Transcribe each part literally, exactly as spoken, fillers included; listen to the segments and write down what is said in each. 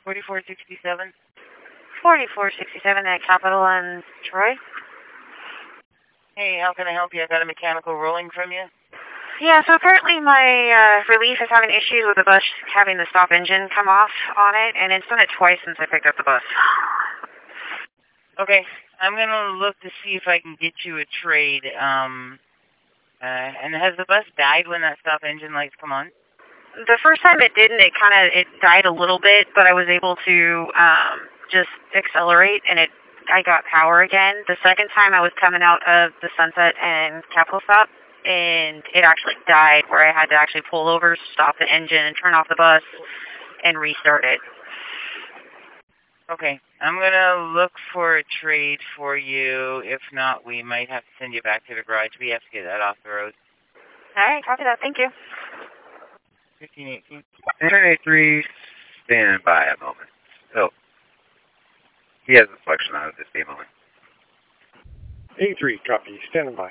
forty-four sixty-seven. forty-four sixty-seven at Capitol and Troy. Hey, how can I help you? I got a mechanical rolling from you. Yeah, so apparently my uh, relief is having issues with the bus having the stop engine come off on it, and it's done it twice since I picked up the bus. Okay, I'm going to look to see if I can get you a trade. Um, uh, and has the bus died when that stop engine lights come on? The first time it didn't, it kind of, it died a little bit, but I was able to um, just accelerate, and it, I got power again. The second time I was coming out of the Sunset and Capitol stop, and it actually died, where I had to actually pull over, stop the engine, and turn off the bus, and restart it. Okay, I'm going to look for a trade for you. If not, we might have to send you back to the garage. We have to get that off the road. All right, copy that. Thank you. fifteen eighteen. Turn eighty-three, stand by a moment. Oh, he has a selection on it. Just be a moment. eighty-three, copy. Standing by.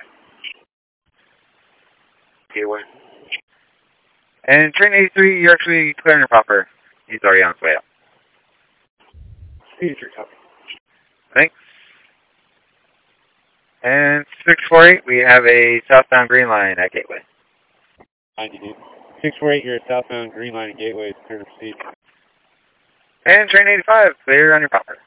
Gateway. And train eighty-three, you're actually clearing your popper. He's already on his way up. eighty-three, copy. Thanks. And six four eight, we have a southbound green line at Gateway. ninety-eight. six four eight, you're at southbound green line at Gateway. Clear to proceed. And train eighty-five, clear on your popper.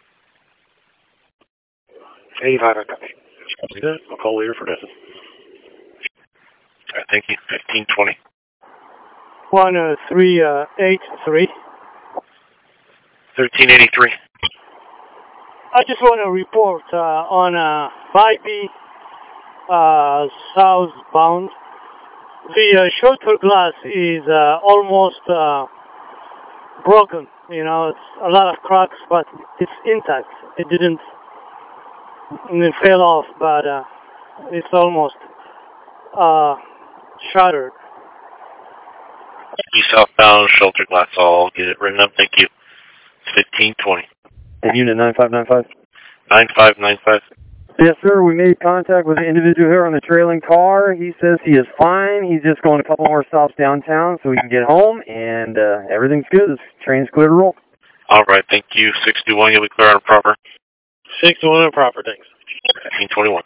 eighty-five, I copy. Copy that. I'll call later for Destin. All right, thank you. fifteen twenty. One, uh, three, uh, eight, three. thirteen eighty-three. I just want to report uh, on uh, five B uh, southbound. The uh, shutter glass is uh, almost uh, broken. You know, it's a lot of cracks, but it's intact. It didn't it fell off, but uh, it's almost uh, shattered. You southbound shelter glass. I'll get it written up. Thank you. fifteen twenty. Unit nine five nine five. nine five nine five. Yes, sir. We made contact with the individual here on the trailing car. He says he is fine. He's just going a couple more stops downtown so he can get home, and uh, everything's good. This train's clear to roll. All right. Thank you. sixty-one, you'll be clear on a proper. sixty-one on proper, thanks. fifteen twenty-one.